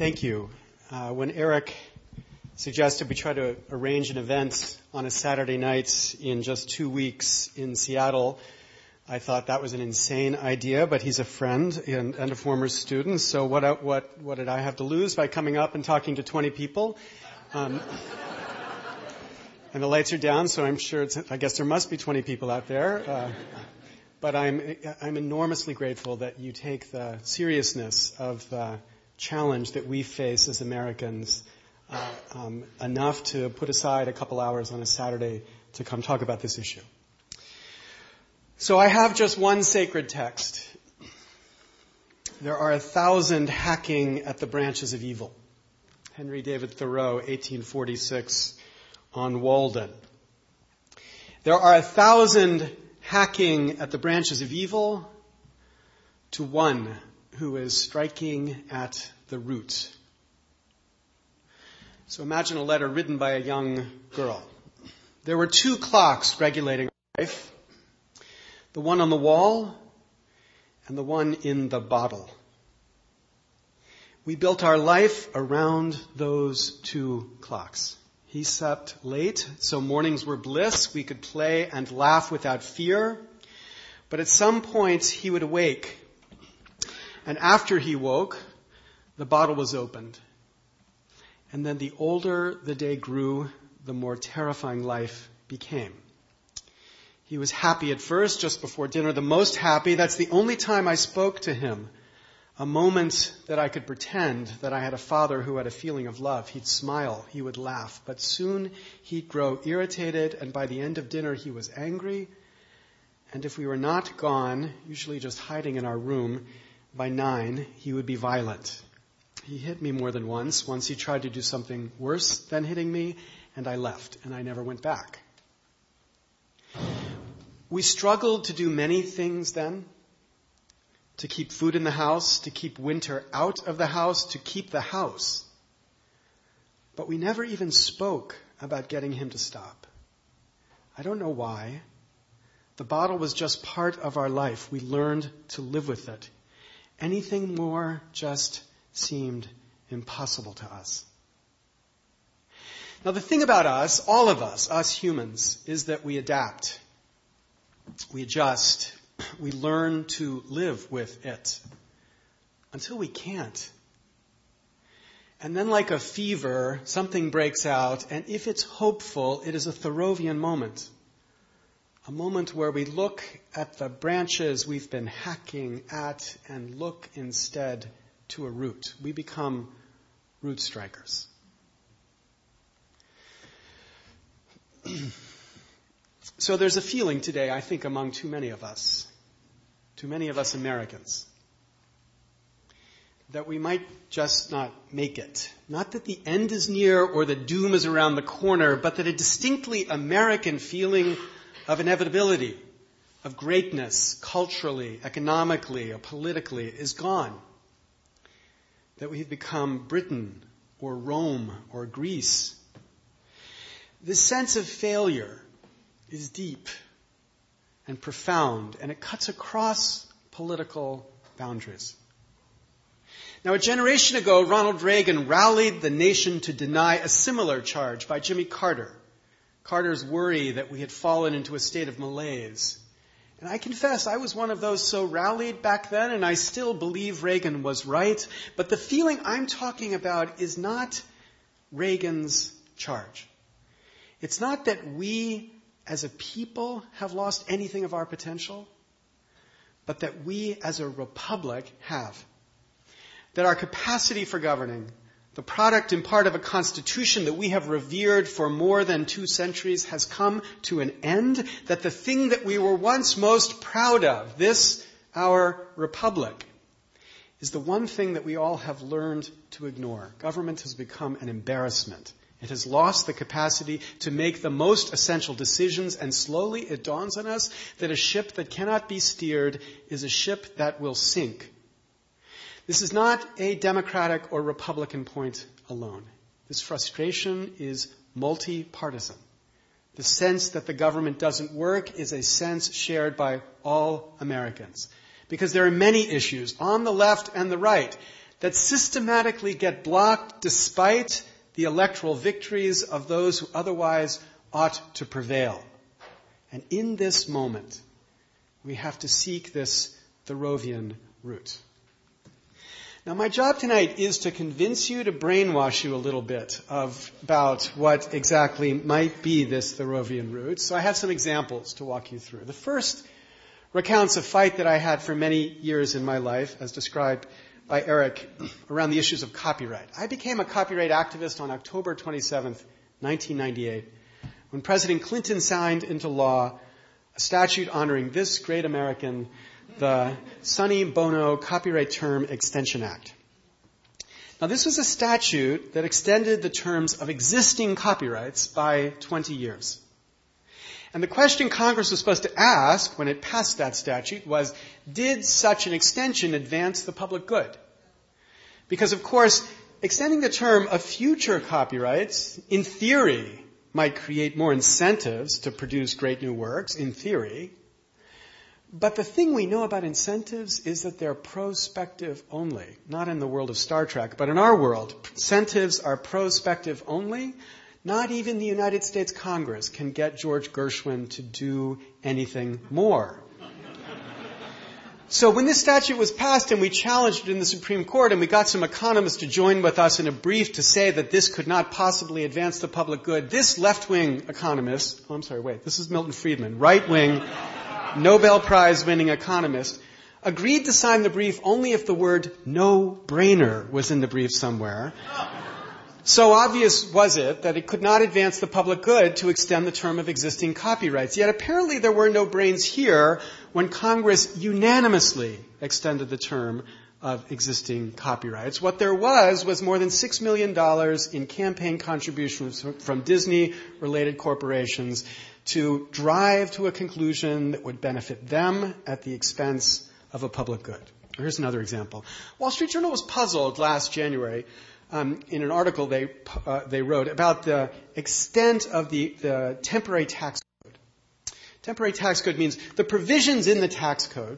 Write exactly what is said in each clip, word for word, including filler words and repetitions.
Thank you. Uh, when Eric suggested we try to arrange an event on a Saturday night in just two weeks in Seattle, I thought that was an insane idea, but he's a friend and, and a former student, so what, what, what did I have to lose by coming up and talking to twenty people? Um, and the lights are down, so I'm sure it's, I guess there must be twenty people out there. Uh, but I'm, I'm enormously grateful that you take the seriousness of the challenge that we face as Americans uh, um, enough to put aside a couple hours on a Saturday to come talk about this issue. So I have just one sacred text. There are a thousand hacking at the branches of evil. Henry David Thoreau, eighteen forty-six, on Walden. There are a thousand hacking at the branches of evil to one who is striking at the root. So imagine a letter written by a young girl. There were two clocks regulating life. The one on the wall and the one in the bottle. We built our life around those two clocks. He slept late, so mornings were bliss. We could play and laugh without fear. But at some point, he would awake. And after he woke, the bottle was opened. And then the older the day grew, the more terrifying life became. He was happy at first, just before dinner, the most happy. That's the only time I spoke to him. A moment that I could pretend that I had a father who had a feeling of love. He'd smile, he would laugh, but soon he'd grow irritated, and by the end of dinner he was angry. And if we were not gone, usually just hiding in our room, by nine he would be violent. He hit me more than once. Once he tried to do something worse than hitting me, and I left, and I never went back. We struggled to do many things then. To keep food in the house, to keep winter out of the house, to keep the house. But we never even spoke about getting him to stop. I don't know why. The bottle was just part of our life. We learned to live with it. Anything more just seemed impossible to us. Now the thing about us, all of us, us humans, is that we adapt. We adjust. We learn to live with it until we can't. And then like a fever, something breaks out, and if it's hopeful, it is a Thoreauvian moment. A moment where we look at the branches we've been hacking at and look instead to a root. We become root strikers. So there's a feeling today, I think, among too many of us, too many of us Americans, that we might just not make it. Not that the end is near or the doom is around the corner, but that a distinctly American feeling of inevitability, of greatness, culturally, economically, or politically, is gone. That we've become Britain or Rome or Greece. This sense of failure is deep and profound, and it cuts across political boundaries. Now, a generation ago, Ronald Reagan rallied the nation to deny a similar charge by Jimmy Carter. Carter's worry that we had fallen into a state of malaise. And I confess, I was one of those so rallied back then, and I still believe Reagan was right. But the feeling I'm talking about is not Reagan's charge. It's not that we as a people have lost anything of our potential, but that we as a republic have. That our capacity for governing, the product in part of a constitution that we have revered for more than two centuries, has come to an end. That the thing that we were once most proud of, this, our republic, is the one thing that we all have learned to ignore. Government has become an embarrassment. It has lost the capacity to make the most essential decisions, and slowly it dawns on us that a ship that cannot be steered is a ship that will sink. This is not a Democratic or Republican point alone. This frustration is multi-partisan. The sense that the government doesn't work is a sense shared by all Americans. Because there are many issues on the left and the right that systematically get blocked despite the electoral victories of those who otherwise ought to prevail. And in this moment, we have to seek this Thoreauvian root. Now, my job tonight is to convince you, to brainwash you a little bit of about what exactly might be this Thoreauvian root. So I have some examples to walk you through. The first recounts a fight that I had for many years in my life, as described by Eric, around the issues of copyright. I became a copyright activist on October twenty-seventh, nineteen ninety-eight, when President Clinton signed into law a statute honoring this great American, the Sonny Bono Copyright Term Extension Act. Now, this was a statute that extended the terms of existing copyrights by twenty years. And the question Congress was supposed to ask when it passed that statute was, did such an extension advance the public good? Because, of course, extending the term of future copyrights, in theory, might create more incentives to produce great new works, in theory. But the thing we know about incentives is that they're prospective only. Not in the world of Star Trek, but in our world, incentives are prospective only. Not even the United States Congress can get George Gershwin to do anything more. So when this statute was passed and we challenged it in the Supreme Court and we got some economists to join with us in a brief to say that this could not possibly advance the public good, this left-wing economist, oh, I'm sorry, wait, this is Milton Friedman, right-wing Nobel Prize-winning economist, agreed to sign the brief only if the word no-brainer was in the brief somewhere. So obvious was it that it could not advance the public good to extend the term of existing copyrights. Yet apparently there were no brains here when Congress unanimously extended the term of existing copyrights. What there was was more than six million dollars in campaign contributions from Disney-related corporations to drive to a conclusion that would benefit them at the expense of a public good. Here's another example. Wall Street Journal was puzzled last January um, in an article they uh, they wrote about the extent of the, the temporary tax code. Temporary tax code means the provisions in the tax code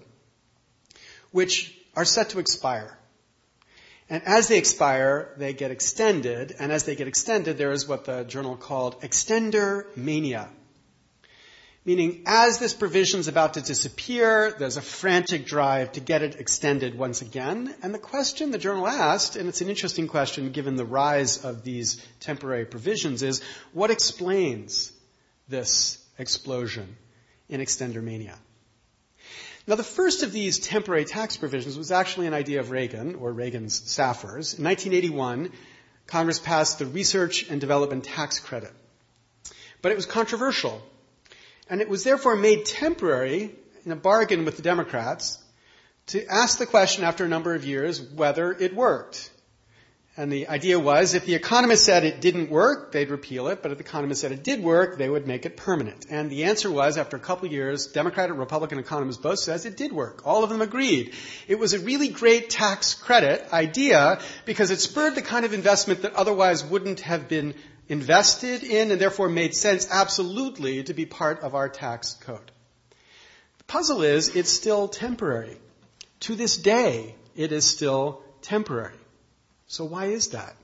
which are set to expire. And as they expire, they get extended. And as they get extended, there is what the journal called extender mania. Meaning, as this provision is about to disappear, there's a frantic drive to get it extended once again. And the question the journal asked, and it's an interesting question given the rise of these temporary provisions, is what explains this explosion in extender mania? Now, the first of these temporary tax provisions was actually an idea of Reagan, or Reagan's staffers. In nineteen eighty-one, Congress passed the Research and Development Tax Credit. But it was controversial. And it was therefore made temporary in a bargain with the Democrats to ask the question after a number of years whether it worked. And the idea was if the economists said it didn't work, they'd repeal it. But if the economists said it did work, they would make it permanent. And the answer was, after a couple of years, Democrat and Republican economists both says it did work. All of them agreed. It was a really great tax credit idea because it spurred the kind of investment that otherwise wouldn't have been invested in and therefore made sense absolutely to be part of our tax code. The puzzle is it's still temporary. To this day, it is still temporary. So why is that?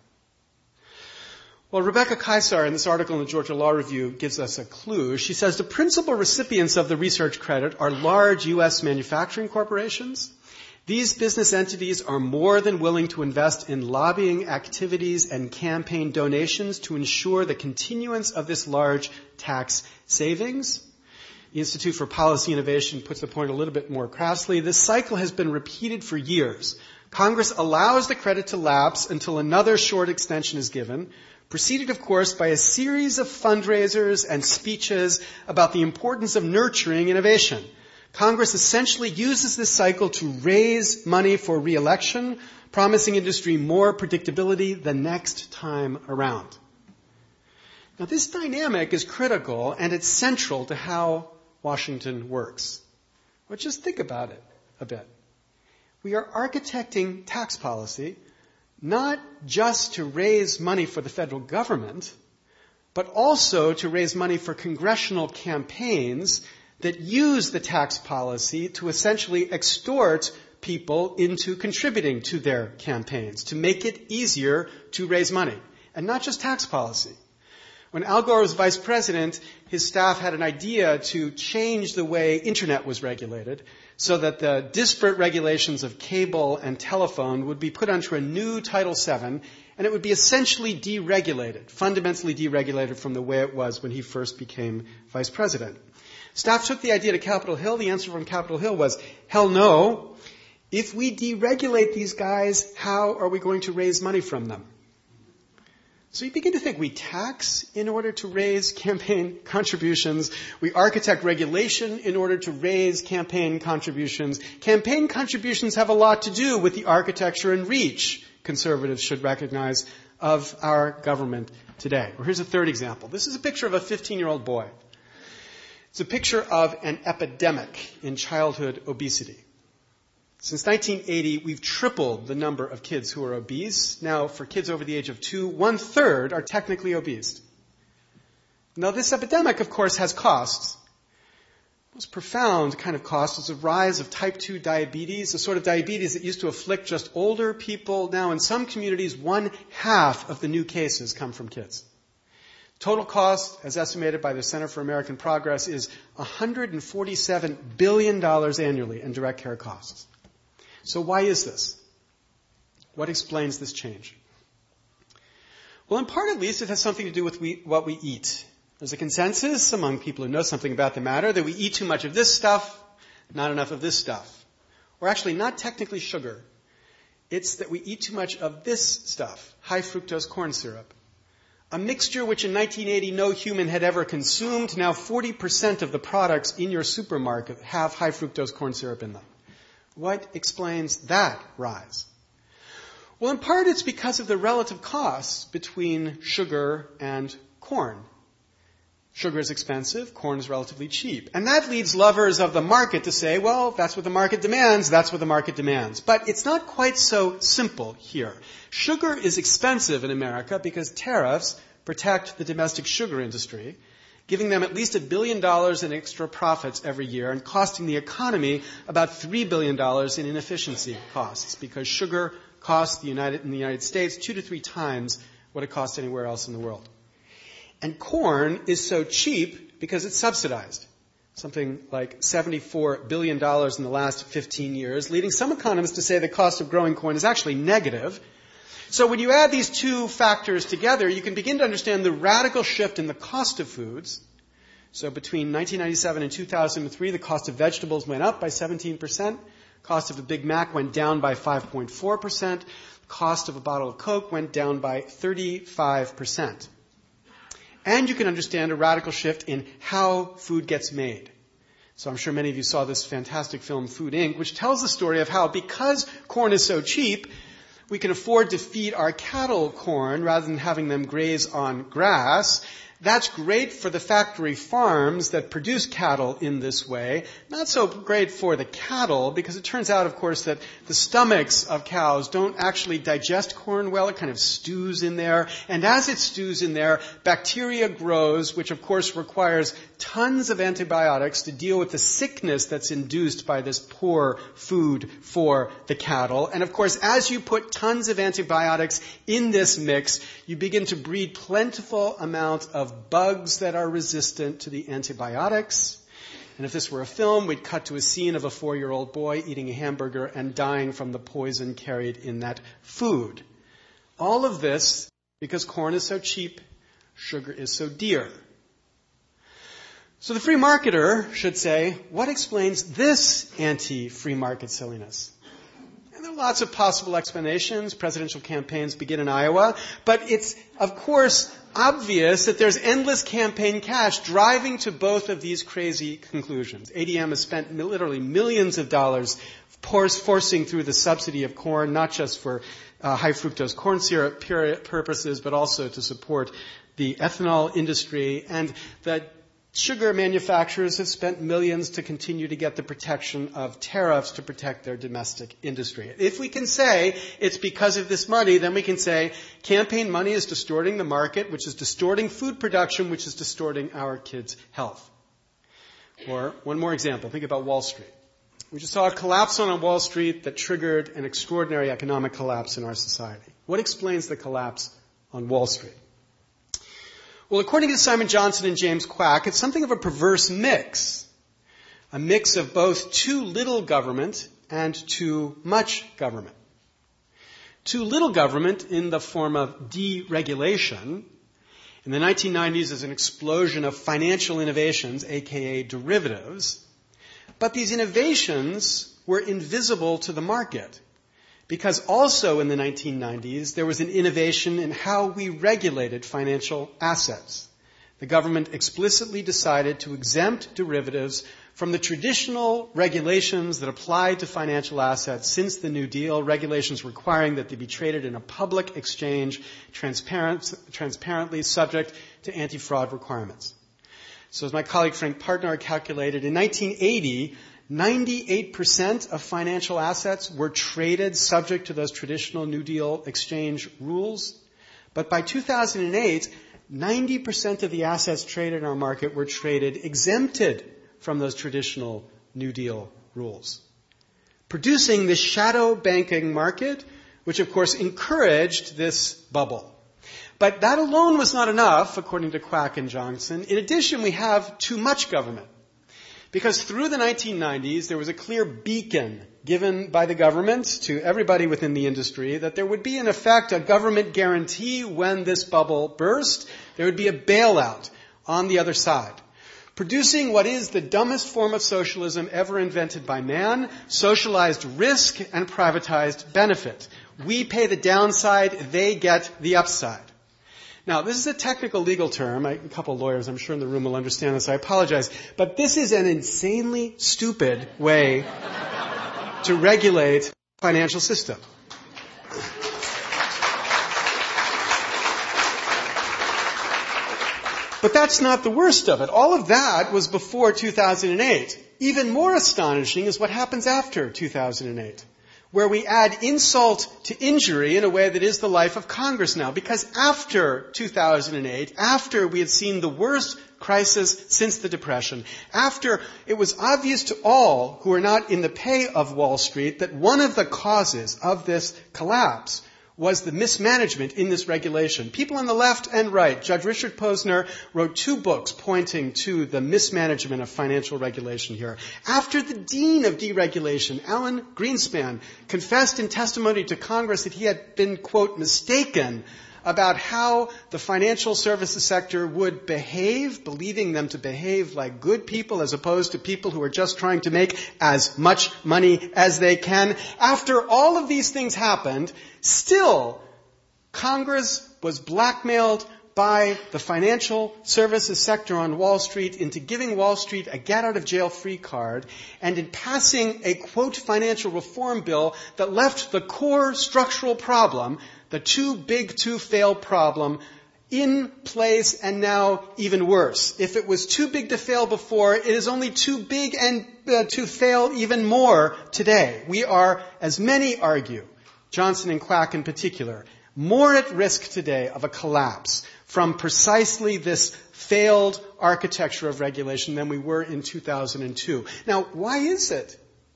Well, Rebecca Kaisar, in this article in the Georgia Law Review, gives us a clue. She says the principal recipients of the research credit are large U S manufacturing corporations. These business entities are more than willing to invest in lobbying activities and campaign donations to ensure the continuance of this large tax savings. The Institute for Policy Innovation puts the point a little bit more crassly. This cycle has been repeated for years. Congress allows the credit to lapse until another short extension is given, preceded, of course, by a series of fundraisers and speeches about the importance of nurturing innovation. Congress essentially uses this cycle to raise money for re-election, promising industry more predictability the next time around. Now, this dynamic is critical, and it's central to how Washington works. But just think about it a bit. We are architecting tax policy not just to raise money for the federal government, but also to raise money for congressional campaigns that use the tax policy to essentially extort people into contributing to their campaigns, to make it easier to raise money, and not just tax policy. When Al Gore was vice president, his staff had an idea to change the way internet was regulated so that the disparate regulations of cable and telephone would be put under a new Title seven, and it would be essentially deregulated, fundamentally deregulated from the way it was when he first became vice president. Staff took the idea to Capitol Hill. The answer from Capitol Hill was, hell no. If we deregulate these guys, how are we going to raise money from them? So you begin to think we tax in order to raise campaign contributions. We architect regulation in order to raise campaign contributions. Campaign contributions have a lot to do with the architecture and reach, conservatives should recognize, of our government today. Or here's a third example. This is a picture of a fifteen-year-old boy. It's a picture of an epidemic in childhood obesity. Since nineteen eighty, we've tripled the number of kids who are obese. Now, for kids over the age of two, one-third are technically obese. Now, this epidemic, of course, has costs. The most profound kind of cost is the rise of type two diabetes, the sort of diabetes that used to afflict just older people. Now, in some communities, one half of the new cases come from kids. Total cost, as estimated by the Center for American Progress, is one hundred forty-seven billion dollars annually in direct care costs. So why is this? What explains this change? Well, in part at least, it has something to do with we, what we eat. There's a consensus among people who know something about the matter that we eat too much of this stuff, not enough of this stuff. Or actually, not technically sugar. It's that we eat too much of this stuff, high fructose corn syrup. A mixture which in nineteen eighty no human had ever consumed. Now forty percent of the products in your supermarket have high fructose corn syrup in them. What explains that rise? Well, in part it's because of the relative costs between sugar and corn. Sugar is expensive, corn is relatively cheap. And that leads lovers of the market to say, well, that's what the market demands, that's what the market demands. But it's not quite so simple here. Sugar is expensive in America because tariffs protect the domestic sugar industry, giving them at least a billion dollars in extra profits every year and costing the economy about three billion dollars in inefficiency costs, because sugar costs the United, in the United States two to three times what it costs anywhere else in the world. And corn is so cheap because it's subsidized, something like seventy-four billion dollars in the last fifteen years, leading some economists to say the cost of growing corn is actually negative. So when you add these two factors together, you can begin to understand the radical shift in the cost of foods. So between nineteen ninety-seven and two thousand three, the cost of vegetables went up by seventeen percent. Cost of a Big Mac went down by five point four percent. Cost of a bottle of Coke went down by thirty-five percent. And you can understand a radical shift in how food gets made. So I'm sure many of you saw this fantastic film, Food Incorporated, which tells the story of how, because corn is so cheap, we can afford to feed our cattle corn rather than having them graze on grass. That's great for the factory farms that produce cattle in this way. Not so great for the cattle, because it turns out, of course, that the stomachs of cows don't actually digest corn well. It kind of stews in there. And as it stews in there, bacteria grows, which of course requires tons of antibiotics to deal with the sickness that's induced by this poor food for the cattle. And of course, as you put tons of antibiotics in this mix, you begin to breed plentiful amount of bugs that are resistant to the antibiotics. And if this were a film, we'd cut to a scene of a four-year-old boy eating a hamburger and dying from the poison carried in that food. All of this because corn is so cheap, sugar is so dear. So the free marketer should say, what explains this anti-free market silliness? And there are lots of possible explanations. Presidential campaigns begin in Iowa. But it's, of course, obvious that there's endless campaign cash driving to both of these crazy conclusions. A D M has spent literally millions of dollars forcing through the subsidy of corn, not just for uh, high fructose corn syrup purposes, but also to support the ethanol industry. And the sugar manufacturers have spent millions to continue to get the protection of tariffs to protect their domestic industry. If we can say it's because of this money, then we can say campaign money is distorting the market, which is distorting food production, which is distorting our kids' health. Or one more example. Think about Wall Street. We just saw a collapse on Wall Street that triggered an extraordinary economic collapse in our society. What explains the collapse on Wall Street? Well, according to Simon Johnson and James Quack, it's something of a perverse mix. A mix of both too little government and too much government. Too little government in the form of deregulation. In the nineteen nineties, there's an explosion of financial innovations, aka derivatives. But these innovations were invisible to the market because also in the nineteen nineties, there was an innovation in how we regulated financial assets. The government explicitly decided to exempt derivatives from the traditional regulations that applied to financial assets since the New Deal, regulations requiring that they be traded in a public exchange, transparent, transparently subject to anti-fraud requirements. So as my colleague Frank Partner calculated, in nineteen eighty, ninety-eight percent of financial assets were traded subject to those traditional New Deal exchange rules. But by two thousand eight, ninety percent of the assets traded in our market were traded exempted from those traditional New Deal rules, producing this shadow banking market, which of course encouraged this bubble. But that alone was not enough, according to Quack and Johnson. In addition, we have too much government. Because through the nineteen nineties, there was a clear beacon given by the government to everybody within the industry that there would be, in effect, a government guarantee when this bubble burst. There would be a bailout on the other side, producing what is the dumbest form of socialism ever invented by man, socialized risk and privatized benefit. We pay the downside, they get the upside. Now, this is a technical legal term. I, a couple of lawyers, I'm sure, in the room will understand this. I apologize. But this is an insanely stupid way to regulate the financial system. But that's not the worst of it. All of that was before two thousand eight. Even more astonishing is what happens after two thousand eight, where we add insult to injury in a way that is the life of Congress now. Because after two thousand eight, after we had seen the worst crisis since the Depression, after it was obvious to all who are not in the pay of Wall Street that one of the causes of this collapse was the mismanagement in this regulation. People on the left and right, Judge Richard Posner wrote two books pointing to the mismanagement of financial regulation here. After the dean of deregulation, Alan Greenspan, confessed in testimony to Congress that he had been, quote, mistaken about how the financial services sector would behave, believing them to behave like good people as opposed to people who are just trying to make as much money as they can. After all of these things happened, still, Congress was blackmailed by the financial services sector on Wall Street into giving Wall Street a get-out-of-jail-free card and in passing a, quote, financial reform bill that left the core structural problem, the too big to fail problem, in place and now even worse. If it was too big to fail before, it is only too big and uh, to fail even more today. We are, as many argue, Johnson and Quack in particular, more at risk today of a collapse from precisely this failed architecture of regulation than we were in two thousand two. Now, why is it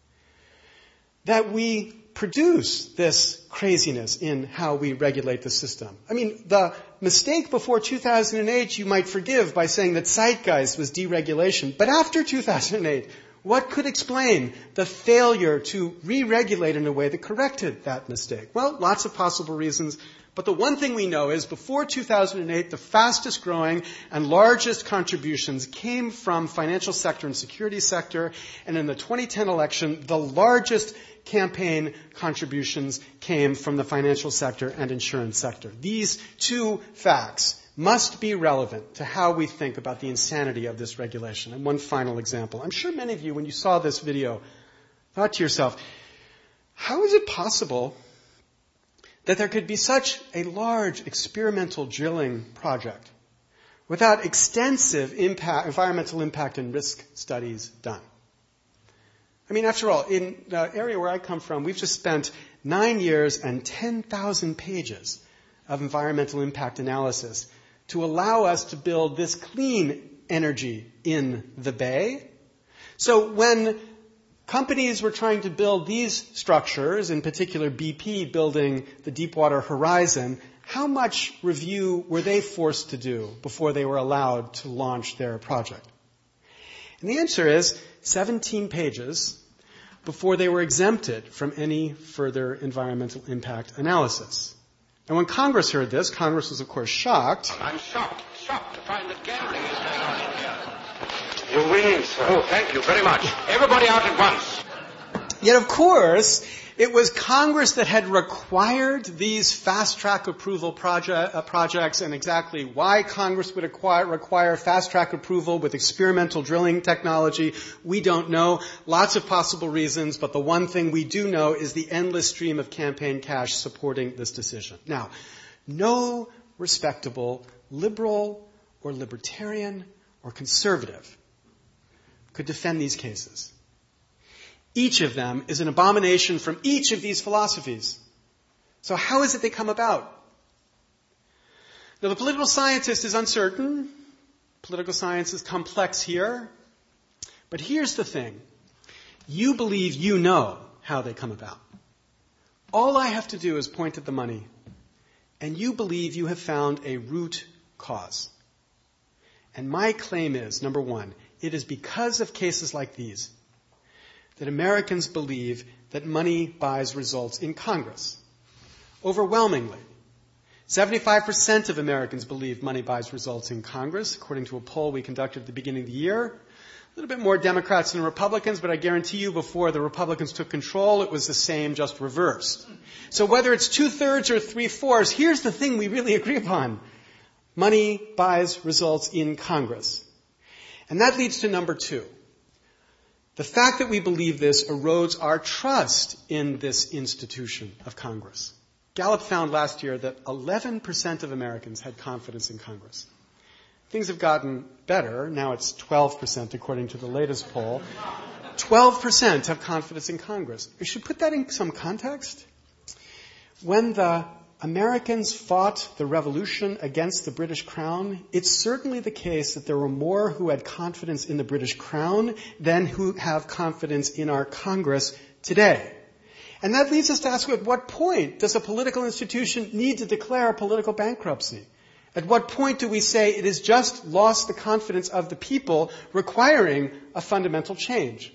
that we produce this craziness in how we regulate the system? I mean, the mistake before two thousand eight you might forgive by saying that zeitgeist was deregulation. But after two thousand eight, what could explain the failure to re-regulate in a way that corrected that mistake? Well, lots of possible reasons. But the one thing we know is before two thousand eight, the fastest growing and largest contributions came from financial sector and security sector. And in the twenty ten election, the largest campaign contributions came from the financial sector and insurance sector. These two facts must be relevant to how we think about the insanity of this regulation. And one final example. I'm sure many of you, when you saw this video, thought to yourself, how is it possible that there could be such a large experimental drilling project without extensive impact, environmental impact and risk studies done? I mean, after all, in the area where I come from, we've just spent nine years and ten thousand pages of environmental impact analysis to allow us to build this clean energy in the Bay. So when companies were trying to build these structures, in particular B P building the Deepwater Horizon, how much review were they forced to do before they were allowed to launch their project? And the answer is seventeen pages before they were exempted from any further environmental impact analysis. And when Congress heard this, Congress was, of course, shocked. I'm shocked, shocked to find that gambling is going on in here. You're winning, sir. Oh, thank you very much. Everybody out at once. Yet, of course, it was Congress that had required these fast-track approval project, uh, projects, and exactly why Congress would acquire, require fast-track approval with experimental drilling technology, we don't know. Lots of possible reasons, but the one thing we do know is the endless stream of campaign cash supporting this decision. Now, no respectable liberal or libertarian or conservative could defend these cases. Each of them is an abomination from each of these philosophies. So how is it they come about? Now, the political scientist is uncertain. Political science is complex here. But here's the thing. You believe you know how they come about. All I have to do is point at the money, and you believe you have found a root cause. And my claim is, number one, it is because of cases like these that Americans believe that money buys results in Congress. Overwhelmingly. seventy-five percent of Americans believe money buys results in Congress, according to a poll we conducted at the beginning of the year. A little bit more Democrats than Republicans, but I guarantee you before the Republicans took control, it was the same, just reversed. So whether it's two-thirds or three-fourths, here's the thing we really agree upon. Money buys results in Congress. And that leads to number two. The fact that we believe this erodes our trust in this institution of Congress. Gallup found last year that eleven percent of Americans had confidence in Congress. Things have gotten better. Now it's twelve percent according to the latest poll. twelve percent have confidence in Congress. We should put that in some context. When the Americans fought the revolution against the British Crown, it's certainly the case that there were more who had confidence in the British Crown than who have confidence in our Congress today. And that leads us to ask, at what point does a political institution need to declare a political bankruptcy? At what point do we say it has just lost the confidence of the people, requiring a fundamental change?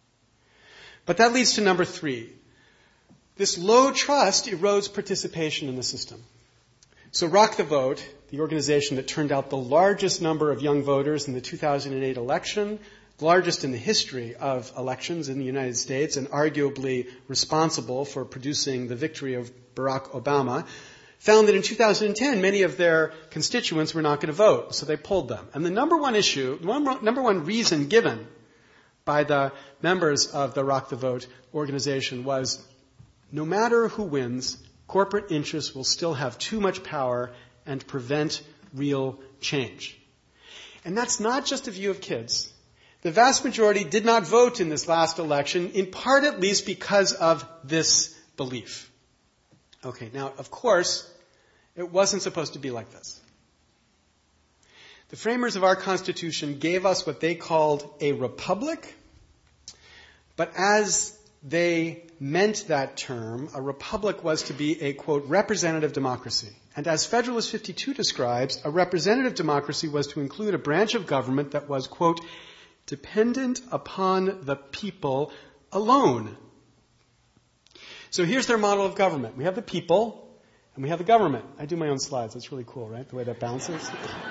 But that leads to number three. This low trust erodes participation in the system. So Rock the Vote, the organization that turned out the largest number of young voters in the two thousand eight election, largest in the history of elections in the United States, and arguably responsible for producing the victory of Barack Obama, found that in two thousand ten, many of their constituents were not going to vote, so they pulled them. And the number one issue, number one reason given by the members of the Rock the Vote organization was, no matter who wins, corporate interests will still have too much power and prevent real change. And that's not just a view of kids. The vast majority did not vote in this last election, in part at least because of this belief. Okay, now, of course, it wasn't supposed to be like this. The framers of our Constitution gave us what they called a republic, but as they meant that term, a republic was to be a, quote, representative democracy. And as Federalist fifty-two describes, a representative democracy was to include a branch of government that was, quote, dependent upon the people alone. So here's their model of government. We have the people, and we have the government. I do my own slides. That's really cool, right? The way that bounces.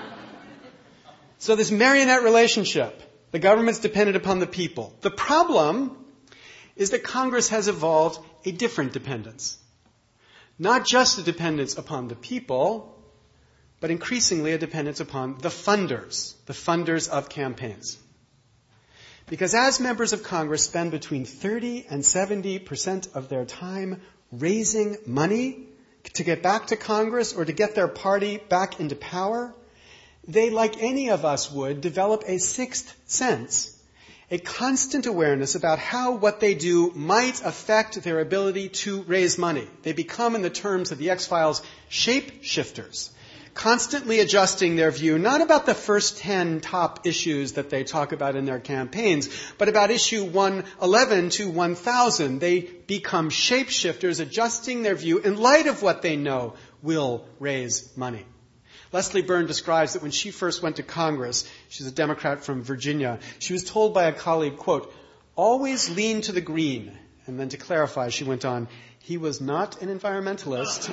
So this marionette relationship, the government's dependent upon the people. The problem is that Congress has evolved a different dependence. Not just a dependence upon the people, but increasingly a dependence upon the funders, the funders of campaigns. Because as members of Congress spend between thirty and seventy percent of their time raising money to get back to Congress or to get their party back into power, they, like any of us would, develop a sixth sense, a constant awareness about how what they do might affect their ability to raise money. They become, in the terms of the X-Files, shape-shifters, constantly adjusting their view, not about the first ten top issues that they talk about in their campaigns, but about issue one eleven to one thousand. They become shapeshifters, adjusting their view in light of what they know will raise money. Leslie Byrne describes that when she first went to Congress, she's a Democrat from Virginia, she was told by a colleague, quote, always lean to the green. And then to clarify, she went on, he was not an environmentalist.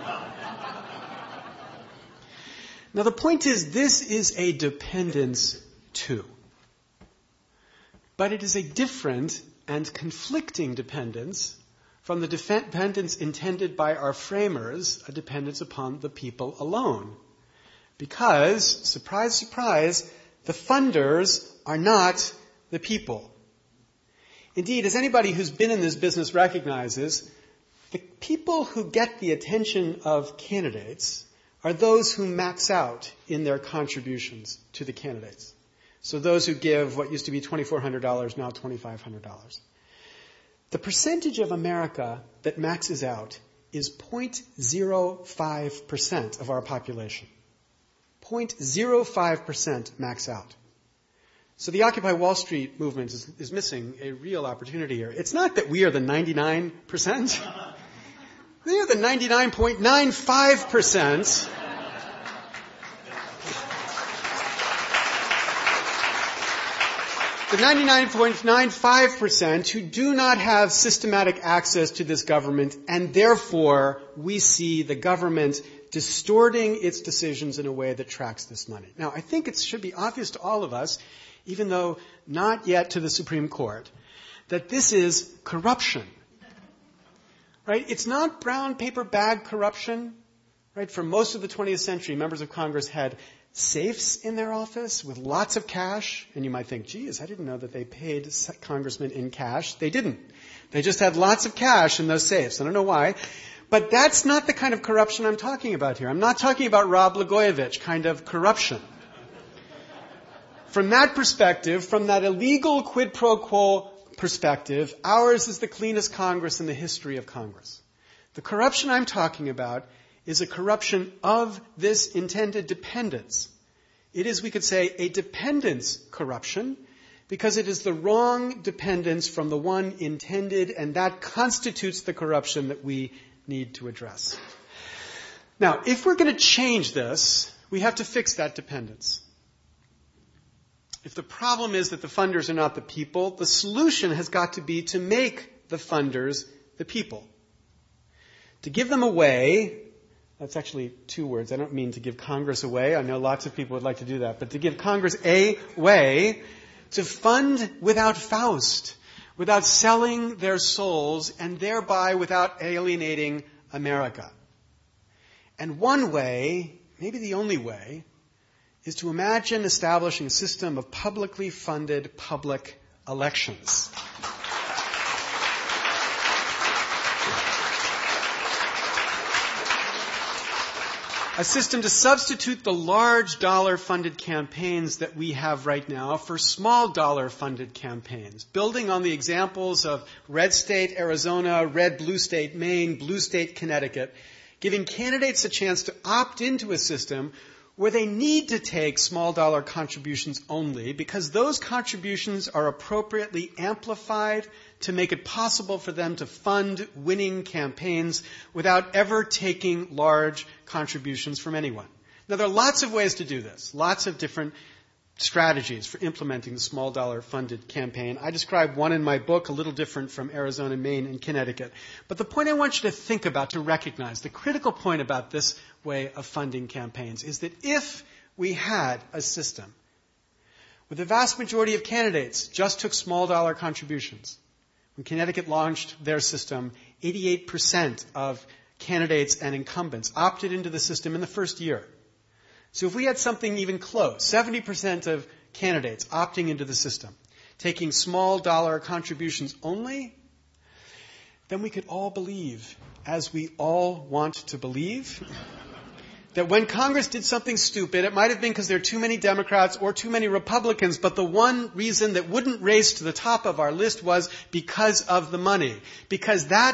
Now the point is, this is a dependence too. But it is a different and conflicting dependence from the dependence intended by our framers, a dependence upon the people alone. Because, surprise, surprise, the funders are not the people. Indeed, as anybody who's been in this business recognizes, the people who get the attention of candidates are those who max out in their contributions to the candidates. So those who give what used to be twenty-four hundred dollars, now twenty-five hundred dollars. The percentage of America that maxes out is zero point zero five percent of our population. zero point zero five percent max out. So the Occupy Wall Street movement is, is missing a real opportunity here. It's not that we are the ninety-nine percent. They are the ninety-nine point nine five percent. The ninety-nine point nine five percent who do not have systematic access to this government, and therefore we see the government distorting its decisions in a way that tracks this money. Now, I think it should be obvious to all of us, even though not yet to the Supreme Court, that this is corruption. Right? It's not brown paper bag corruption. Right? For most of the twentieth century, members of Congress had safes in their office with lots of cash. And you might think, geez, I didn't know that they paid congressmen in cash. They didn't. They just had lots of cash in those safes. I don't know why. But that's not the kind of corruption I'm talking about here. I'm not talking about Rod Blagojevich kind of corruption. From that perspective, from that illegal quid pro quo perspective, ours is the cleanest Congress in the history of Congress. The corruption I'm talking about is a corruption of this intended dependence. It is, we could say, a dependence corruption because it is the wrong dependence from the one intended, and that constitutes the corruption that we need to address. Now, if we're going to change this, we have to fix that dependence. If the problem is that the funders are not the people, the solution has got to be to make the funders the people. To give them away, that's actually two words. I don't mean to give Congress away. I know lots of people would like to do that. But to give Congress a way to fund without Faust, without selling their souls, and thereby without alienating America. And one way, maybe the only way, is to imagine establishing a system of publicly funded public elections. A system to substitute the large dollar-funded campaigns that we have right now for small dollar-funded campaigns, building on the examples of red state Arizona, red blue state Maine, blue state Connecticut, giving candidates a chance to opt into a system where they need to take small dollar contributions only because those contributions are appropriately amplified to make it possible for them to fund winning campaigns without ever taking large contributions from anyone. Now, there are lots of ways to do this, lots of different strategies for implementing the small dollar funded campaign. I describe one in my book, a little different from Arizona, Maine, and Connecticut. But the point I want you to think about, to recognize, the critical point about this way of funding campaigns is that if we had a system where the vast majority of candidates just took small dollar contributions, when Connecticut launched their system, eighty-eight percent of candidates and incumbents opted into the system in the first year. So if we had something even close, seventy percent of candidates opting into the system, taking small dollar contributions only, then we could all believe, as we all want to believe, that when Congress did something stupid, it might have been because there are too many Democrats or too many Republicans, but the one reason that wouldn't race to the top of our list was because of the money. Because that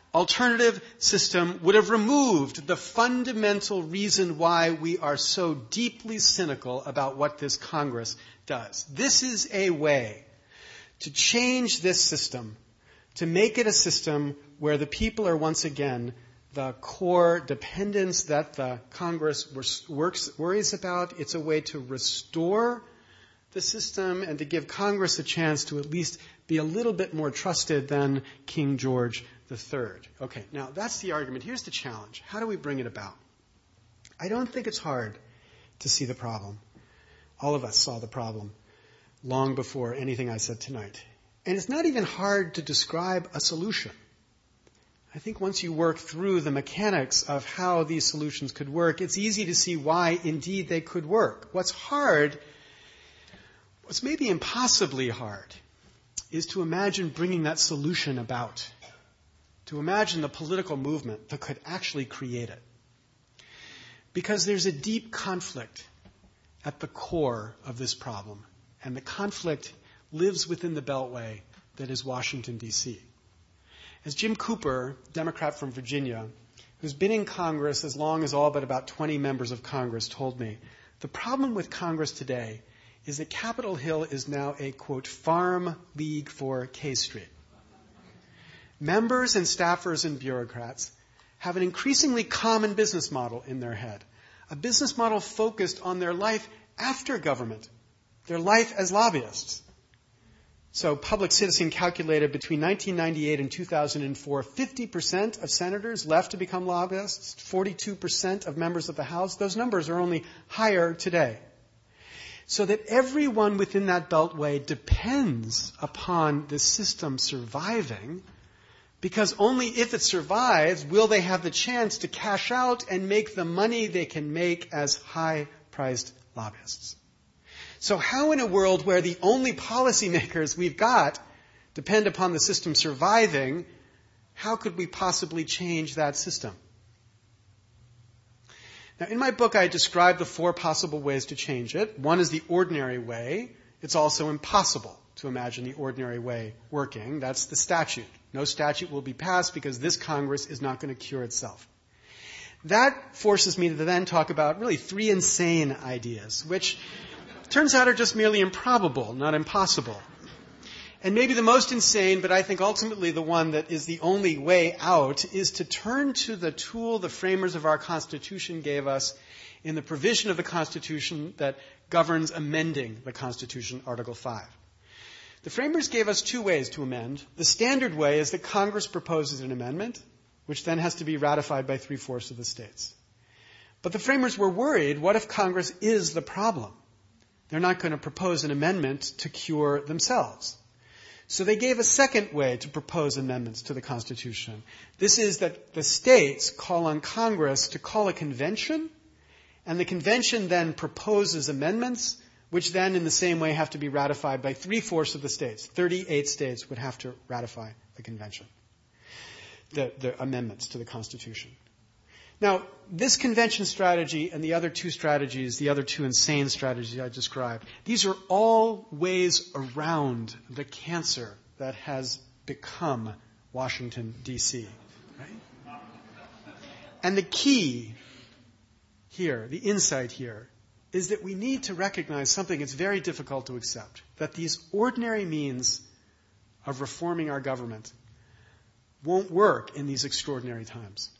alternative system would have removed the fundamental reason why we are so deeply cynical about what this Congress does. This is a way to change this system, to make it a system where the people are once again the core dependents that the Congress works, worries about. It's a way to restore the system and to give Congress a chance to at least be a little bit more trusted than King George the Third. Okay, now that's the argument. Here's the challenge. How do we bring it about? I don't think it's hard to see the problem. All of us saw the problem long before anything I said tonight. And it's not even hard to describe a solution. I think once you work through the mechanics of how these solutions could work, it's easy to see why indeed they could work. What's hard, what's maybe impossibly hard, is to imagine bringing that solution about, to imagine the political movement that could actually create it. Because there's a deep conflict at the core of this problem, and the conflict lives within the beltway that is Washington, D C As Jim Cooper, Democrat from Virginia, who's been in Congress as long as all but about twenty members of Congress, told me, the problem with Congress today is that Capitol Hill is now a, quote, farm league for K Street. Members and staffers and bureaucrats have an increasingly common business model in their head, a business model focused on their life after government, their life as lobbyists. So Public Citizen calculated between nineteen ninety-eight and two thousand four, fifty percent of senators left to become lobbyists, forty-two percent of members of the House. Those numbers are only higher today. So that everyone within that beltway depends upon this system surviving, because only if it survives will they have the chance to cash out and make the money they can make as high-priced lobbyists. So how in a world where the only policymakers we've got depend upon the system surviving, how could we possibly change that system? Now, in my book, I describe the four possible ways to change it. One is the ordinary way. It's also impossible to imagine the ordinary way working. That's the statute. No statute will be passed because this Congress is not going to cure itself. That forces me to then talk about really three insane ideas, which turns out are just merely improbable, not impossible. And maybe the most insane, but I think ultimately the one that is the only way out, is to turn to the tool the framers of our Constitution gave us in the provision of the Constitution that governs amending the Constitution, Article five. The framers gave us two ways to amend. The standard way is that Congress proposes an amendment, which then has to be ratified by three-fourths of the states. But the framers were worried, what if Congress is the problem? They're not going to propose an amendment to cure themselves. So they gave a second way to propose amendments to the Constitution. This is that the states call on Congress to call a convention, and the convention then proposes amendments, which then in the same way have to be ratified by three-fourths of the states. thirty-eight states would have to ratify the convention, the, the amendments to the Constitution. Now, this convention strategy and the other two strategies, the other two insane strategies I described, these are all ways around the cancer that has become Washington, D C Right? And the key here, the insight here, is that we need to recognize something that's very difficult to accept, that these ordinary means of reforming our government won't work in these extraordinary times.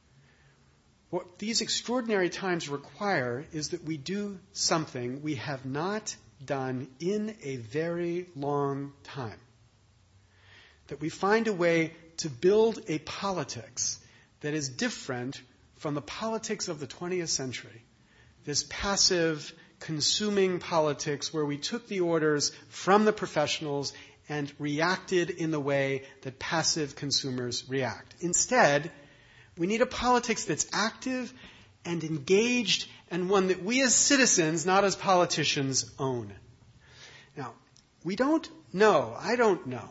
What these extraordinary times require is that we do something we have not done in a very long time. That we find a way to build a politics that is different from the politics of the twentieth century. This passive, consuming politics where we took the orders from the professionals and reacted in the way that passive consumers react. Instead, we need a politics that's active and engaged and one that we as citizens, not as politicians, own. Now, we don't know, I don't know,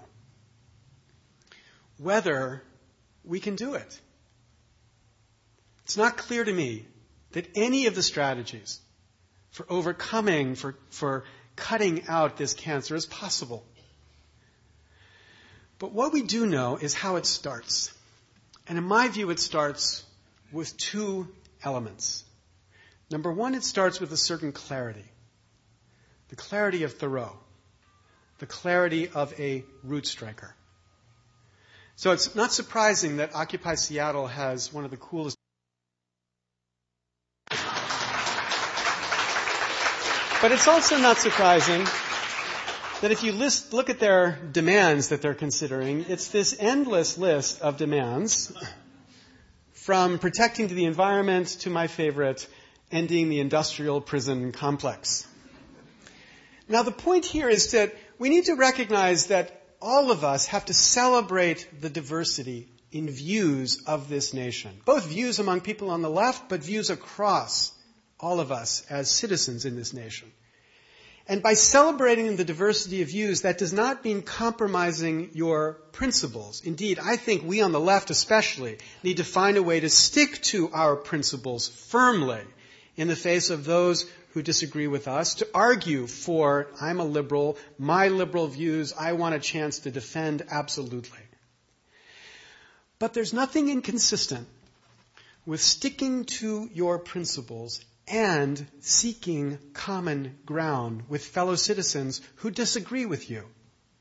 whether we can do it. It's not clear to me that any of the strategies for overcoming, for, for cutting out this cancer is possible. But what we do know is how it starts. And in my view, it starts with two elements. Number one, it starts with a certain clarity. The clarity of Thoreau. The clarity of a root striker. So it's not surprising that Occupy Seattle has one of the coolest. But it's also not surprising that if you list, look at their demands that they're considering, it's this endless list of demands, from protecting the environment to my favorite, ending the industrial prison complex. Now the point here is that we need to recognize that all of us have to celebrate the diversity in views of this nation. Both views among people on the left, but views across all of us as citizens in this nation. And by celebrating the diversity of views, that does not mean compromising your principles. Indeed, I think we on the left especially need to find a way to stick to our principles firmly in the face of those who disagree with us, to argue for, I'm a liberal, my liberal views, I want a chance to defend absolutely. But there's nothing inconsistent with sticking to your principles and seeking common ground with fellow citizens who disagree with you.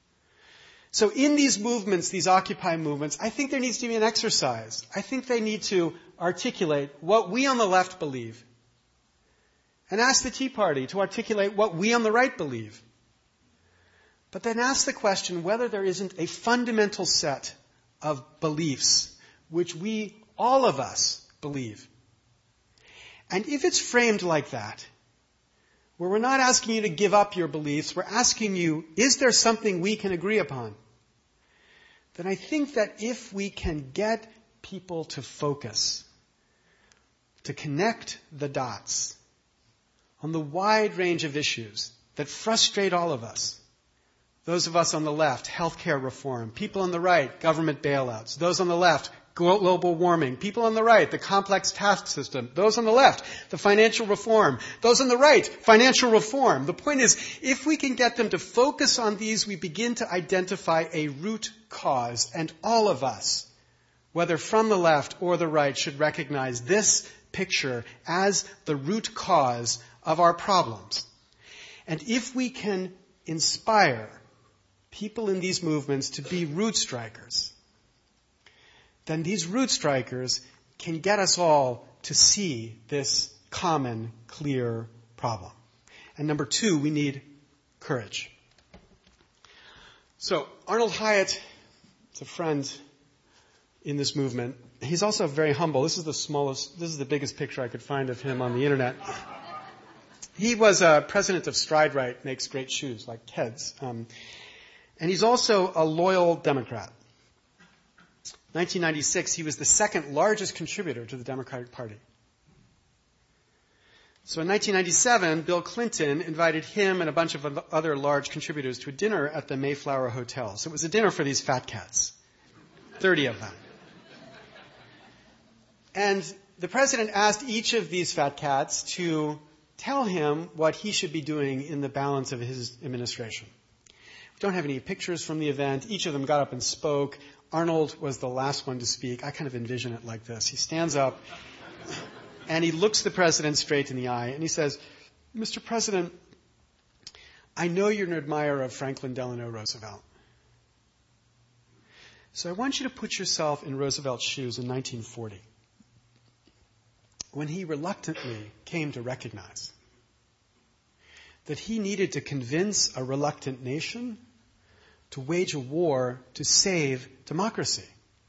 So in these movements, these Occupy movements, I think there needs to be an exercise. I think they need to articulate what we on the left believe, and ask the Tea Party to articulate what we on the right believe. But then ask the question whether there isn't a fundamental set of beliefs which we, all of us, believe. And if it's framed like that, where we're not asking you to give up your beliefs, we're asking you, is there something we can agree upon? Then I think that if we can get people to focus, to connect the dots on the wide range of issues that frustrate all of us, those of us on the left, healthcare reform, people on the right, government bailouts, those on the left, global warming, people on the right, the complex task system, those on the left, the financial reform, those on the right, financial reform. The point is, if we can get them to focus on these, we begin to identify a root cause, and all of us, whether from the left or the right, should recognize this picture as the root cause of our problems. And if we can inspire people in these movements to be root strikers, then these root strikers can get us all to see this common, clear problem. And number two, we need courage. So Arnold Hyatt is a friend in this movement. He's also very humble. This is the smallest, this is the biggest picture I could find of him on the internet. He was a president of Stride Right, makes great shoes like Keds. Um, and he's also a loyal Democrat. nineteen ninety-six, he was the second largest contributor to the Democratic Party. So in nineteen ninety-seven, Bill Clinton invited him and a bunch of other large contributors to a dinner at the Mayflower Hotel. So it was a dinner for these fat cats, thirty of them. And the president asked each of these fat cats to tell him what he should be doing in the balance of his administration. We don't have any pictures from the event. Each of them got up and spoke. Arnold was the last one to speak. I kind of envision it like this. He stands up and he looks the president straight in the eye and he says, Mister President, I know you're an admirer of Franklin Delano Roosevelt. So I want you to put yourself in Roosevelt's shoes in nineteen forty. When he reluctantly came to recognize that he needed to convince a reluctant nation to wage a war to save democracy.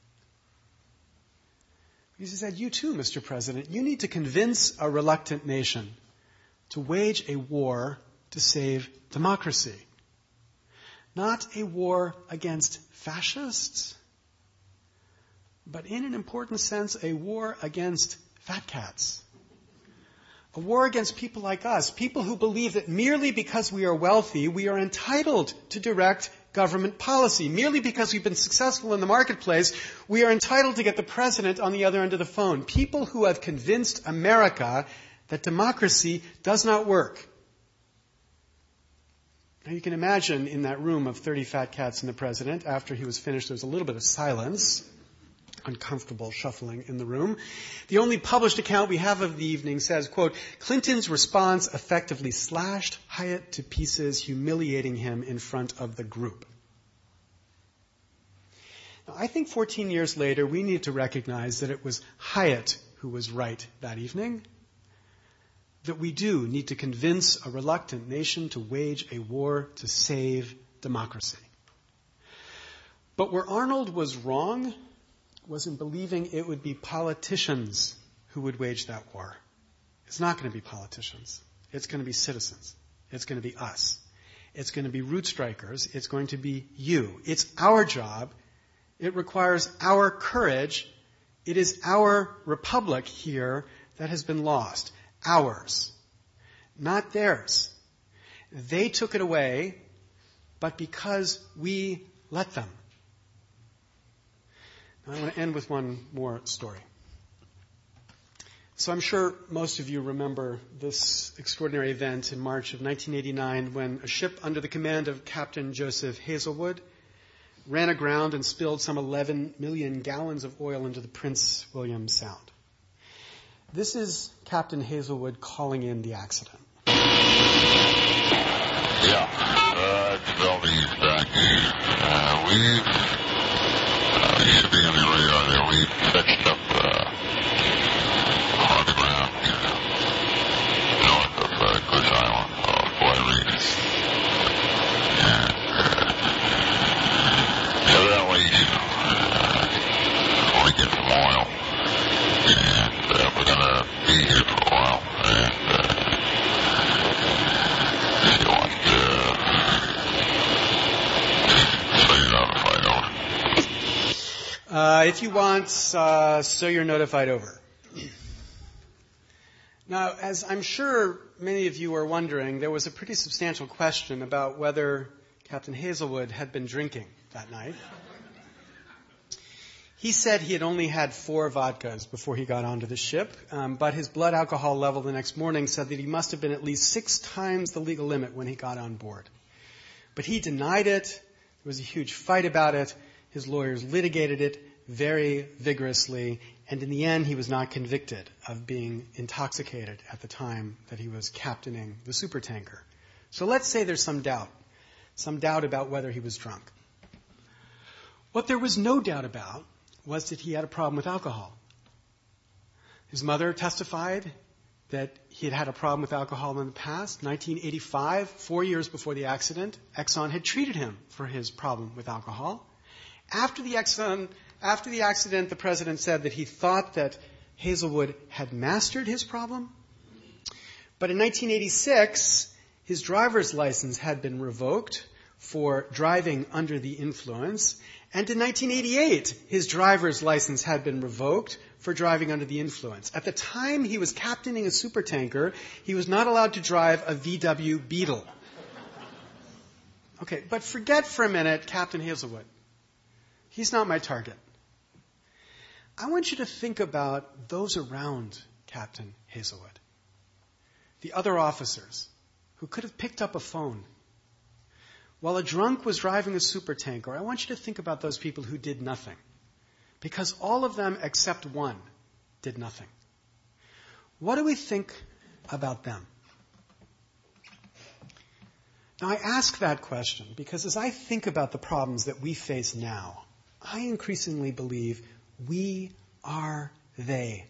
He said, you too, Mister President, you need to convince a reluctant nation to wage a war to save democracy. Not a war against fascists, but in an important sense, a war against fat cats. A war against people like us, people who believe that merely because we are wealthy, we are entitled to direct government policy. Merely because we've been successful in the marketplace, we are entitled to get the president on the other end of the phone. People who have convinced America that democracy does not work. Now you can imagine in that room of thirty fat cats and the president, after he was finished, there was a little bit of silence. uncomfortable shuffling in the room. The only published account we have of the evening says, quote, Clinton's response effectively slashed Hyatt to pieces, humiliating him in front of the group. Now, I think fourteen years later, we need to recognize that it was Hyatt who was right that evening, that we do need to convince a reluctant nation to wage a war to save democracy. But where Arnold was wrong was in believing it would be politicians who would wage that war. It's not going to be politicians. It's going to be citizens. It's going to be us. It's going to be root strikers. It's going to be you. It's our job. It requires our courage. It is our republic here that has been lost. Ours. Not theirs. They took it away, but because we let them. I want to end with one more story. So I'm sure most of you remember this extraordinary event in March of nineteen eighty-nine when a ship under the command of Captain Joseph Hazelwood ran aground and spilled some eleven million gallons of oil into the Prince William Sound. This is Captain Hazelwood calling in the accident. Yeah, uh, it's Valdez back here. Uh, we've Uh, you should be on the radar there. We fetched up uh, on the ground uh, north of uh, Goose Island, uh, Boy Reef. And uh, so that way, you know, uh, we get some oil. And uh, we're going to be here for a while. And uh, if you want to uh, so you're notified over. Uh, if you want, uh, so you're notified over. Now, as I'm sure many of you are wondering, there was a pretty substantial question about whether Captain Hazelwood had been drinking that night. He said he had only had four vodkas before he got onto the ship, um, but his blood alcohol level the next morning said that he must have been at least six times the legal limit when he got on board. But he denied it. There was a huge fight about it. His lawyers litigated it very vigorously, and in the end he was not convicted of being intoxicated at the time that he was captaining the supertanker. So let's say there's some doubt, some doubt about whether he was drunk. What there was no doubt about was that he had a problem with alcohol. His mother testified that he had had a problem with alcohol in the past. nineteen eighty-five, four years before the accident, Exxon had treated him for his problem with alcohol. After the, Exxon, after the accident, the president said that he thought that Hazelwood had mastered his problem. But in nineteen eighty-six, his driver's license had been revoked for driving under the influence. And in nineteen eighty-eight, his driver's license had been revoked for driving under the influence. At the time he was captaining a supertanker, he was not allowed to drive a V W Beetle. Okay, but forget for a minute Captain Hazelwood. He's not my target. I want you to think about those around Captain Hazelwood. The other officers who could have picked up a phone. While a drunk was driving a supertanker, I want you to think about those people who did nothing. Because all of them except one did nothing. What do we think about them? Now, I ask that question because as I think about the problems that we face now, I increasingly believe we are they.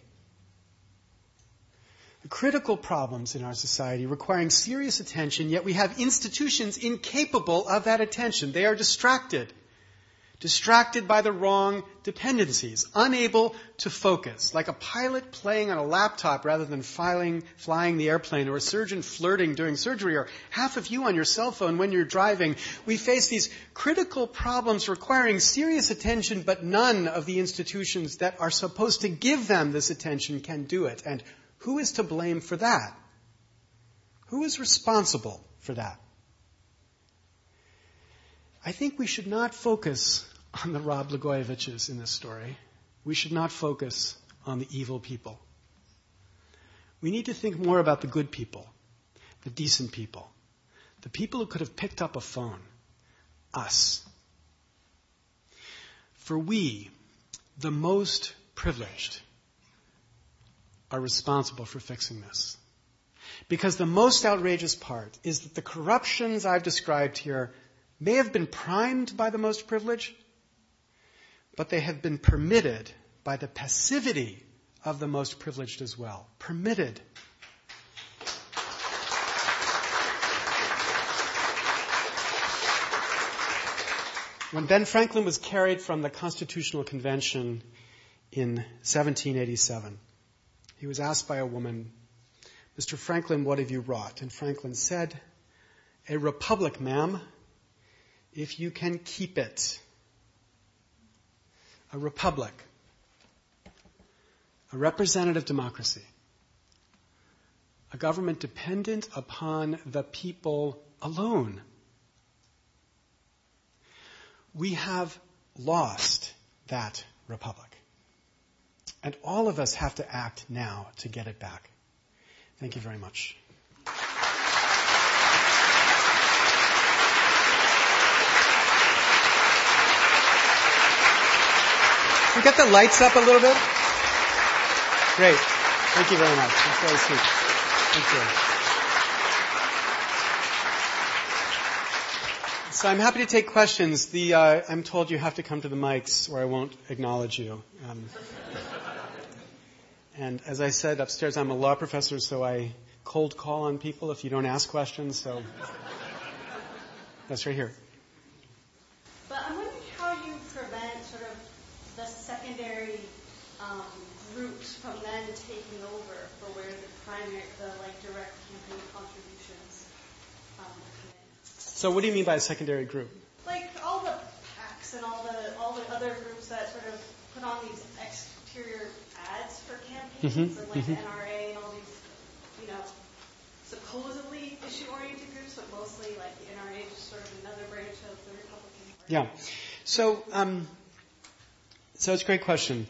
The critical problems in our society requiring serious attention, yet we have institutions incapable of that attention. They are distracted. Distracted by the wrong dependencies, unable to focus, like a pilot playing on a laptop rather than filing, flying the airplane, or a surgeon flirting during surgery, or half of you on your cell phone when you're driving. We face these critical problems requiring serious attention, but none of the institutions that are supposed to give them this attention can do it. And who is to blame for that? Who is responsible for that? I think we should not focus on the Rod Blagojeviches in this story. We should not focus on the evil people. We need to think more about the good people, the decent people, the people who could have picked up a phone, us. For we, the most privileged are responsible for fixing this. Because the most outrageous part is that the corruptions I've described here may have been primed by the most privileged, but they have been permitted by the passivity of the most privileged as well. Permitted. When Ben Franklin was carried from the Constitutional Convention in seventeen eighty-seven, he was asked by a woman, "Mister Franklin, what have you wrought?" And Franklin said, "A republic, ma'am, if you can keep it." A republic. A representative democracy. A government dependent upon the people alone. We have lost that republic. And all of us have to act now to get it back. Thank you very much. Can we get the lights up a little bit? Great. Thank you very much. That's very sweet. Thank you. So I'm happy to take questions. The uh, I'm told you have to come to the mics or I won't acknowledge you. Um, and as I said upstairs, I'm a law professor, so I cold call on people if you don't ask questions. So that's right here. But I'm wondering how you prevent sort of the secondary um, groups from then taking over for where the primary, the like direct campaign contributions um, come in. So what do you mean by a secondary group? Like all the PACs and all the all the other groups that sort of put on these exterior ads for campaigns, Mm-hmm, and like mm-hmm. the N R A and all these, you know, supposedly issue-oriented groups, but mostly like the N R A is just sort of another branch of the Republican Party. Yeah. So, um, so it's a great question.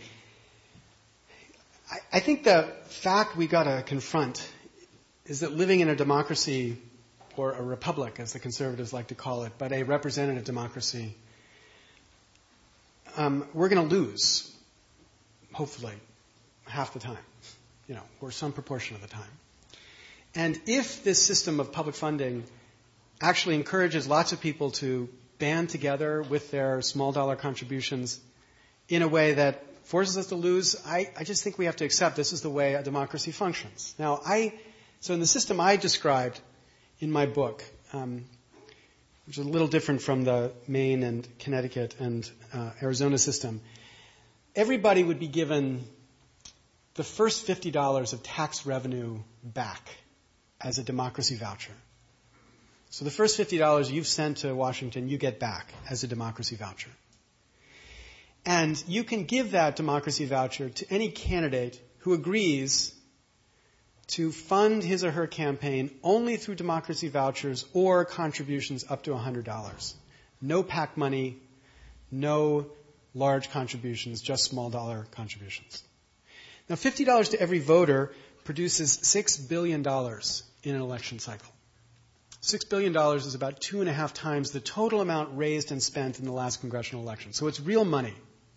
I, I think the fact we got to confront is that living in a democracy, or a republic, as the conservatives like to call it, but a representative democracy, um, we're going to lose, hopefully, half the time, you know, or some proportion of the time. And if this system of public funding actually encourages lots of people to band together with their small dollar contributions in a way that forces us to lose, I, I just think we have to accept this is the way a democracy functions. Now, I, so in the system I described in my book, um, which is a little different from the Maine and Connecticut and uh, Arizona system, everybody would be given the first fifty dollars of tax revenue back as a democracy voucher. So the first fifty dollars you've sent to Washington, you get back as a democracy voucher. And you can give that democracy voucher to any candidate who agrees to fund his or her campaign only through democracy vouchers or contributions up to one hundred dollars. No PAC money, no large contributions, just small dollar contributions. Now, fifty dollars to every voter produces six billion dollars in an election cycle. six billion dollars is about two and a half times the total amount raised and spent in the last congressional election. So it's real money.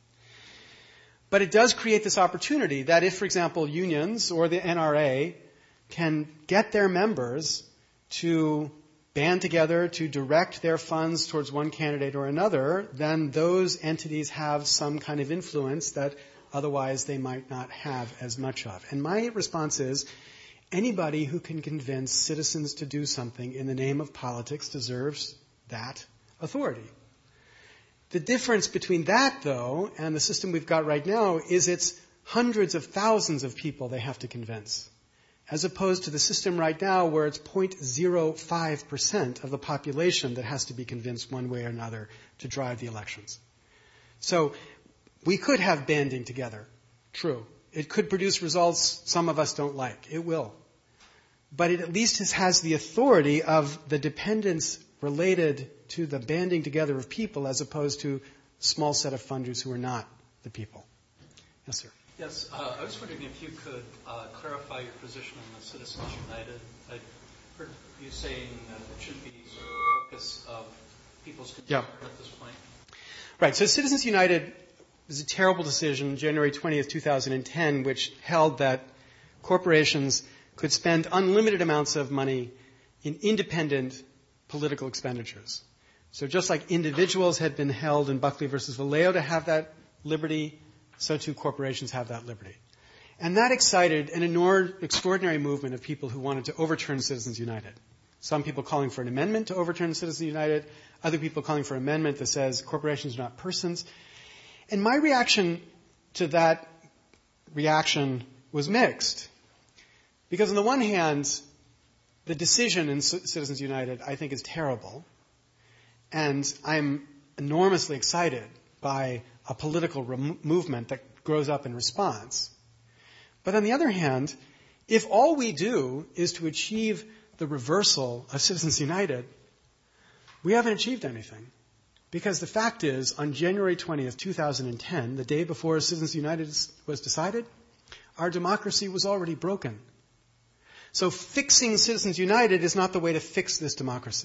But it does create this opportunity that if, for example, unions or the N R A can get their members to band together to direct their funds towards one candidate or another, then those entities have some kind of influence that otherwise they might not have as much of. And my response is, anybody who can convince citizens to do something in the name of politics deserves that authority. The difference between that, though, and the system we've got right now is it's hundreds of thousands of people they have to convince, as opposed to the system right now where it's zero point zero five percent of the population that has to be convinced one way or another to drive the elections. So we could have banding together. True. It could produce results some of us don't like. It will. But it at least has, has the authority of the dependence related to the banding together of people as opposed to a small set of funders who are not the people. Yes, sir. Yes, uh, I was wondering if you could uh, clarify your position on the Citizens United. I heard you saying that it should be sort of the focus of people's concern yeah. at this point. Right. So Citizens United, was a terrible decision, January twentieth, two thousand ten, which held that corporations could spend unlimited amounts of money in independent political expenditures. So just like individuals had been held in Buckley versus Vallejo to have that liberty, so too corporations have that liberty. And that excited an extraordinary movement of people who wanted to overturn Citizens United. Some people calling for an amendment to overturn Citizens United, other people calling for an amendment that says corporations are not persons. And my reaction to that reaction was mixed. Because on the one hand, the decision in C- Citizens United, I think, is terrible. And I'm enormously excited by a political re- movement that grows up in response. But on the other hand, if all we do is to achieve the reversal of Citizens United, we haven't achieved anything. Because the fact is, on January twentieth, two thousand ten, the day before Citizens United was decided, our democracy was already broken. So fixing Citizens United is not the way to fix this democracy.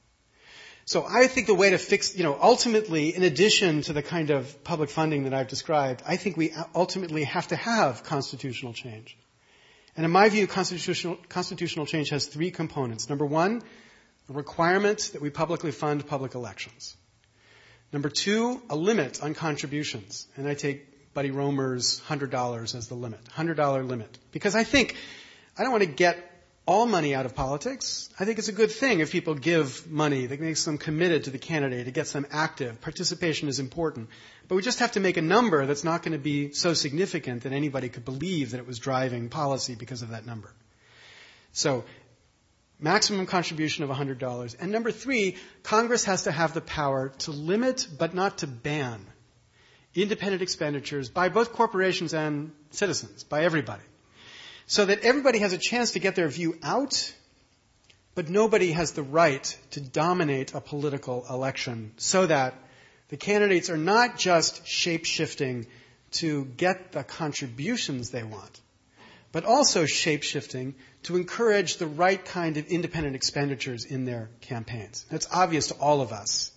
So I think the way to fix, you know, ultimately, in addition to the kind of public funding that I've described, I think we ultimately have to have constitutional change. And in my view, constitutional, constitutional change has three components. Number one, a requirement that we publicly fund public elections. Number two, a limit on contributions. And I take Buddy Romer's one hundred dollars as the limit, one hundred dollars limit. Because I think, I don't want to get all money out of politics. I think it's a good thing if people give money that makes them committed to the candidate, it gets them active. Participation is important. But we just have to make a number that's not going to be so significant that anybody could believe that it was driving policy because of that number. So, maximum contribution of one hundred dollars. And number three, Congress has to have the power to limit, but not to ban, independent expenditures by both corporations and citizens, by everybody. So that everybody has a chance to get their view out, but nobody has the right to dominate a political election so that the candidates are not just shape-shifting to get the contributions they want, but also shape-shifting to encourage the right kind of independent expenditures in their campaigns. It's obvious to all of us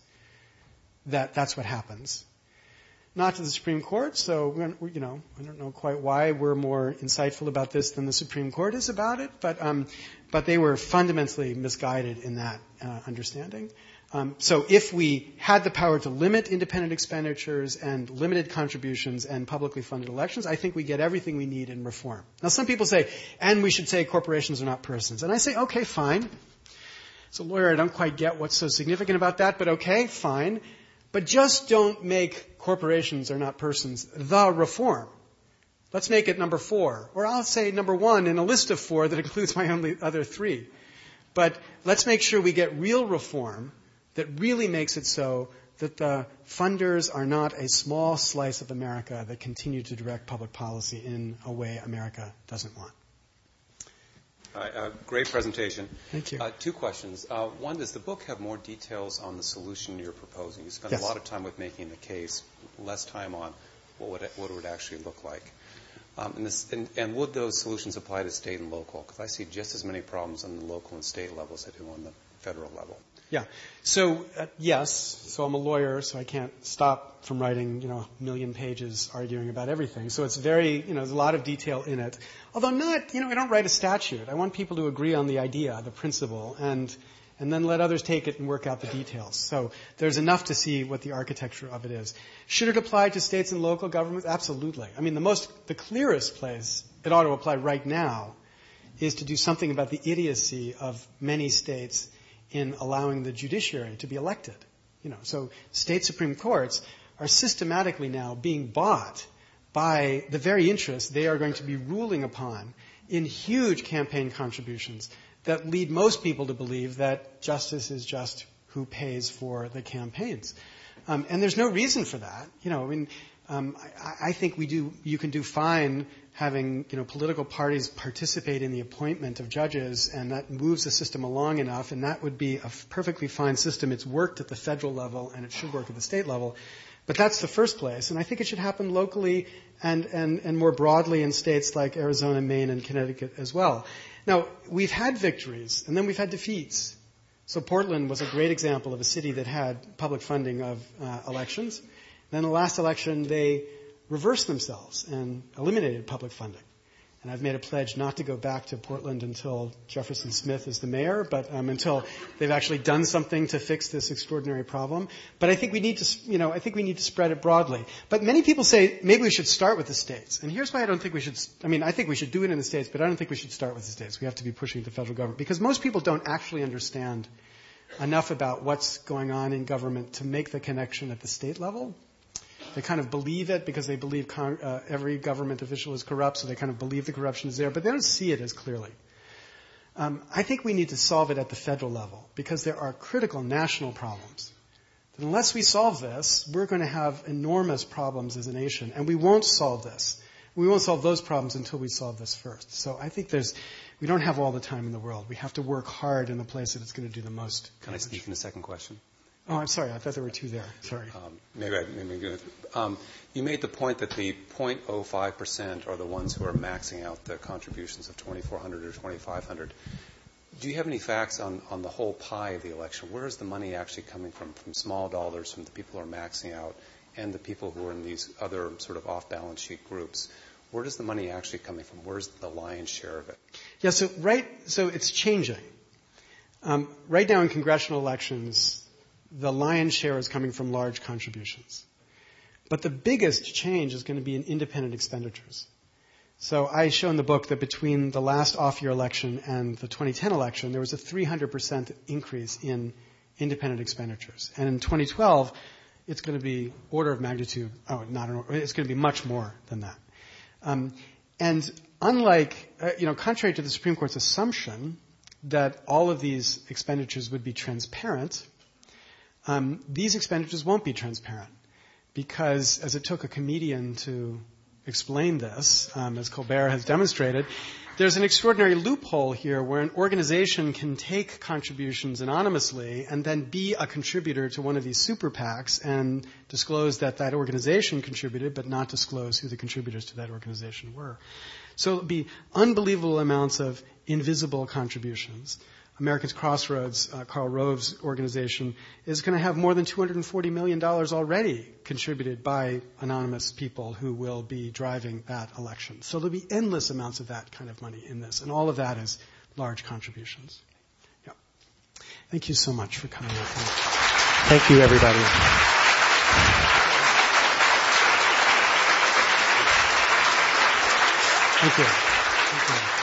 that that's what happens. Not to the Supreme Court, so, we're, you know, I don't know quite why we're more insightful about this than the Supreme Court is about it, but um, but they were fundamentally misguided in that uh, understanding. Um, so if we had the power to limit independent expenditures and limited contributions and publicly funded elections, I think we get everything we need in reform. Now, some people say, and we should say corporations are not persons. And I say, okay, fine. As a lawyer, I don't quite get what's so significant about that, but okay, fine. But just don't make corporations are not persons the reform. Let's make it number four. Or I'll say number one in a list of four that includes my only other three. But let's make sure we get real reform that really makes it so that the funders are not a small slice of America that continue to direct public policy in a way America doesn't want. Uh, uh, great presentation. Thank you. Uh, two questions. Uh, one, does the book have more details on the solution you're proposing? You spend Yes. a lot of time with making the case, less time on what would it, what it would actually look like. Um, and, this, and, and would those solutions apply to state and local? Because I see just as many problems on the local and state levels as I do on the federal level. Yeah. So, uh, yes. So I'm a lawyer, so I can't stop from writing, you know, a million pages arguing about everything. So it's very, you know, there's a lot of detail in it. Although not, you know, I don't write a statute. I want people to agree on the idea, the principle, and and then let others take it and work out the details. So there's enough to see what the architecture of it is. Should it apply to states and local governments? Absolutely. I mean, the most, the clearest place it ought to apply right now is to do something about the idiocy of many states in allowing the judiciary to be elected. You know, so state Supreme Courts are systematically now being bought by the very interests they are going to be ruling upon in huge campaign contributions that lead most people to believe that justice is just who pays for the campaigns. Um, and there's no reason for that. You know, I mean, um, I, I think we do. You can do fine having, you know, political parties participate in the appointment of judges, and that moves the system along enough, and that would be a perfectly fine system. It's worked at the federal level, and it should work at the state level. But that's the first place, and I think it should happen locally and, and, and more broadly in states like Arizona, Maine, and Connecticut as well. Now, we've had victories, and then we've had defeats. So Portland was a great example of a city that had public funding of uh, elections. Then the last election, they reversed themselves and eliminated public funding. And I've made a pledge not to go back to Portland until Jefferson Smith is the mayor, but um, until they've actually done something to fix this extraordinary problem. But I think we need to, you know, I think we need to spread it broadly. But many people say maybe we should start with the states. And here's why I don't think we should. I mean, I think we should do it in the states, but I don't think we should start with the states. We have to be pushing the federal government because most people don't actually understand enough about what's going on in government to make the connection at the state level. They kind of believe it because they believe con- uh, every government official is corrupt, so they kind of believe the corruption is there, but they don't see it as clearly. Um, I think we need to solve it at the federal level because there are critical national problems. And unless we solve this, we're going to have enormous problems as a nation, and we won't solve this. We won't solve those problems until we solve this first. So I think there's, we don't have all the time in the world. We have to work hard in the place that it's going to do the most. Can I sneak in a second question? Oh, I'm sorry. I thought there were two there. Sorry. Um, maybe I, maybe um, you made the point that the zero point zero five percent are the ones who are maxing out the contributions of twenty-four hundred or twenty-five hundred. Do you have any facts on, on the whole pie of the election? Where is the money actually coming from? From small dollars, from the people who are maxing out, and the people who are in these other sort of off-balance sheet groups? Where is the money actually coming from? Where's the lion's share of it? Yeah. So right. So it's changing. Um, right now in congressional elections, the lion's share is coming from large contributions. But the biggest change is going to be in independent expenditures. So I show in the book that between the last off-year election and the twenty ten election, there was a three hundred percent increase in independent expenditures. And in twenty twelve, it's going to be order of magnitude, oh, not an order, it's going to be much more than that. Um, and unlike, uh, you know, contrary to the Supreme Court's assumption that all of these expenditures would be transparent, Um, these expenditures won't be transparent because, as it took a comedian to explain this, um, as Colbert has demonstrated, there's an extraordinary loophole here where an organization can take contributions anonymously and then be a contributor to one of these super PACs and disclose that that organization contributed but not disclose who the contributors to that organization were. So it would be unbelievable amounts of invisible contributions. Americans Crossroads, uh, Karl Rove's organization, is going to have more than two hundred forty million dollars already contributed by anonymous people who will be driving that election. So there'll be endless amounts of that kind of money in this, and all of that is large contributions. Yeah. Thank you so much for coming up. Thank you, everybody. Thank you. Thank you.